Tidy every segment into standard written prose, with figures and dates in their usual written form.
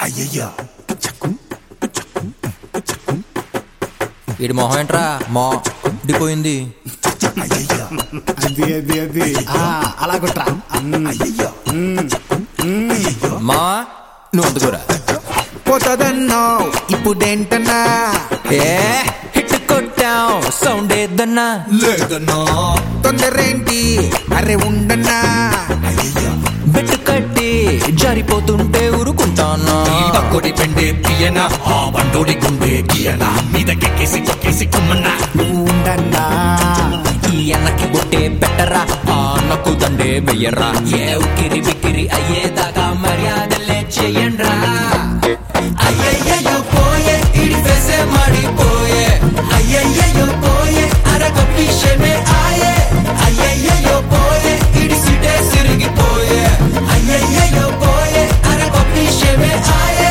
అయ్యయ్యా ఇడి మొహం ఏంట్రా డిపోయింది. అది అది అది అలా కొట్రా. మా నువ్వు అందుకోరా పోతదన్నావు ఇప్పుడేంటన్నా? హిట్ కొట్టావు సౌండ్ ఏదన్నా లేదన్నా. తొందరేంటి అరే ఉండన్నా. బెట్టు కట్టి జారిపోతుంటే ఊరుకుంటానా? కొడి పెండే తీయనా ఆ బండోడి గుండె గీయనా మీదకెక్కేసి కొక్కేసి కుమ్మన్నా ఉండన్నా. ఈ అన్నకి బొట్టే పెట్టరా ఆ అన్నకు దండే వెయ్యరా. ఏ ఉక్కిరి బిక్కిరి అయ్యేదాకా మర్యాదలే చెయ్యండ్రా. అయ్యయ్యో పోయే ఇడి ఫేసే మాడిపోయే. అయ్యయ్యో పోయే అరగ విషయమే ఆయే. అయ్యయ్యో పోయే ఇడి సిటే సిరిగిపోయే. అయ్యయ్యో పోయే అరగ విషయమే ఆయే.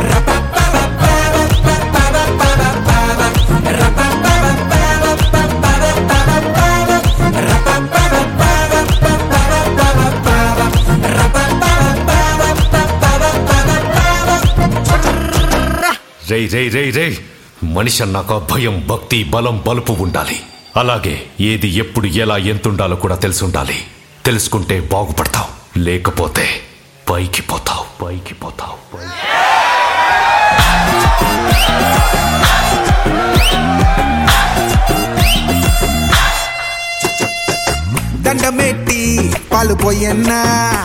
రేయ్ రేయ్ రేయ్ రేయ్ మనిషి అన్నాక భయం భక్తి బలం బలుపు ఉండాలి. అలాగే ఏది ఎప్పుడు ఎలా ఎంతుండాలో కూడా తెలిసి ఉండాలి. తెలుసుకుంటే బాగుపడతావు, లేకపోతే పైకి పోతావు పైకి పోతావు. దండమెట్టి పాలు పోయన్నా.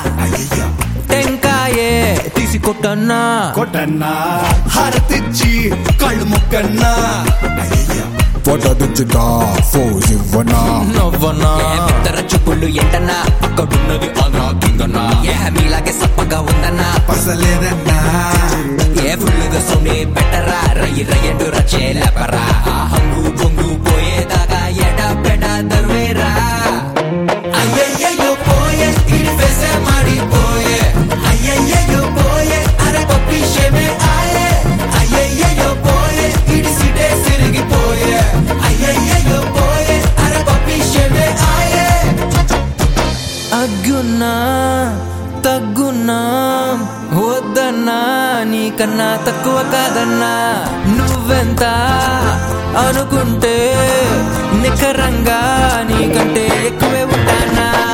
టెంకాయే తీసి కొట్టన్నా కొట్టన్నా. హారతిచ్చి కళ్ళు ముక్కన్నా. ఫోటో దించుతా ఫోజ్ ఇవ్వనా. నవ్వన్నా ఇద్దరు చూపుళ్ళు ఎంటన్నా. అక్కడున్నది ఆంధ్రా కింగన్నా. మీలాగే సప్పగా ఉందన్నా. పసలేదన్నా. ఏ ఫుల్లుగా సౌండే పెట్టరా. రయ్యి రయ్యండు రచేలపరా. ఆ హంగు బొంగు పోయేదాకా ఎడా పెడా దర్వేరా. అయ్యయ్యో పోయే ఇడి ఫేసే మాడిపోయే. అయ్యయ్యో పోయే అరగ విషయమే ఆయే. అయ్యయ్యో పోయే ఇడి సిటే సిరిగిపోయే. అయ్యయ్యో పోయే అరగ విషయమే ఆయే. అగ్గున్నా తగ్గున్నా వద్దన్నా నీకన్నా తక్కువ కాదన్నా. నువ్వెంత అనుకుంటే నికరంగా నీకంటే ఎక్కువే ఉంటానా.